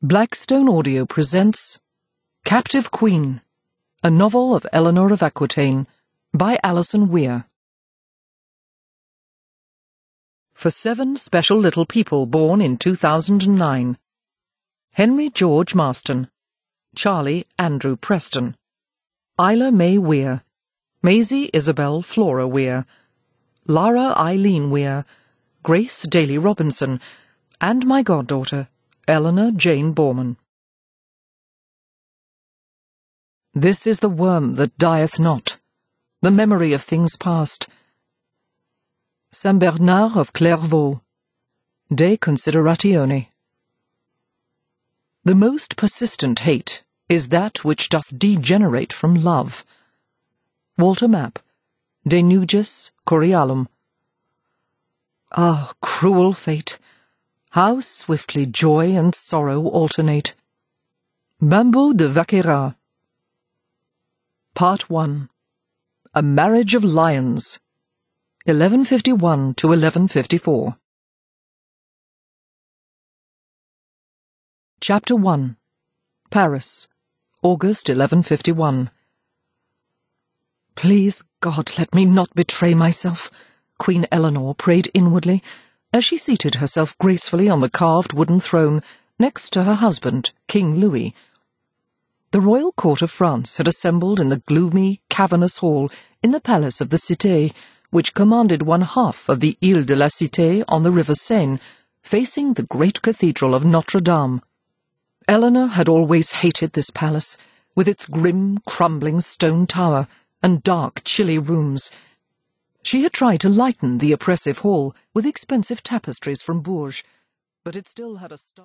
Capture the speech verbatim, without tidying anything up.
Blackstone Audio presents Captive Queen, a novel of Eleanor of Aquitaine, by Alison Weir. For seven special little people born in two thousand nine. Henry George Marston, Charlie Andrew Preston, Isla May Weir, Maisie Isabel Flora Weir, Lara Eileen Weir, Grace Daly Robinson, and my goddaughter, Eleanor Jane Borman. This is the worm that dieth not, the memory of things past. Saint Bernard of Clairvaux, De Consideratione. The most persistent hate is that which doth degenerate from love. Walter Map, De Nugis Corialum. Ah, cruel fate! How swiftly joy and sorrow alternate. Bambou de Vaqueras. Part one. A Marriage of Lions. eleven fifty-one to eleven fifty-four. Chapter one. Paris, August eleven fifty-one. Please, God, let me not betray myself, Queen Eleanor prayed inwardly, as she seated herself gracefully on the carved wooden throne next to her husband, King Louis. The royal court of France had assembled in the gloomy, cavernous hall in the palace of the Cité, which commanded one half of the Ile de la Cité on the river Seine, facing the great cathedral of Notre Dame. Eleanor had always hated this palace, with its grim, crumbling stone tower and dark, chilly rooms. She had tried to lighten the oppressive hall with expensive tapestries from Bourges, but it still had a